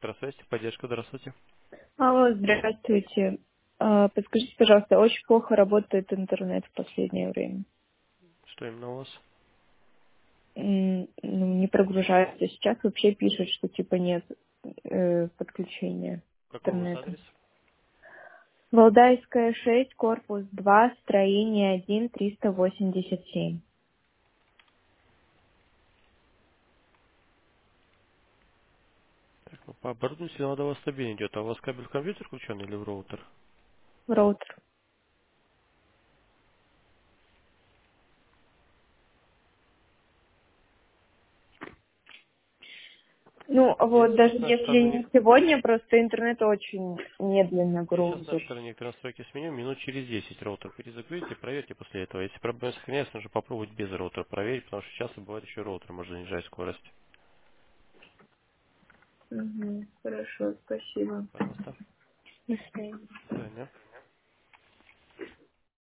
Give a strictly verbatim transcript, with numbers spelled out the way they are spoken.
Электросвязь, поддержка, здравствуйте. Алло, здравствуйте. А, Подскажите, пожалуйста, очень плохо работает интернет в последнее время. Что именно у вас? М, ну, не прогружается. Сейчас вообще пишут, что типа нет э, подключения Какой у вас интернета. адрес? Валдайская шесть, корпус два, строение один, триста восемьдесят семь. Так, ну, по оборудованию сигнал до вас стабильно идет. А у вас кабель в компьютер включен или в роутер? Роутер. Ну, Так, я вот, сейчас даже на если стороне... не сегодня, просто интернет очень медленно Я сейчас на грузит. стороне некоторые настройки сменю. Минут через десять роутер перезагрузите, проверьте после этого. Если проблема сохраняется, нужно попробовать без роутера проверить, потому что часто бывает еще роутер может занижать скорость. Угу, хорошо, спасибо. Пожалуйста. До свидания. До свидания.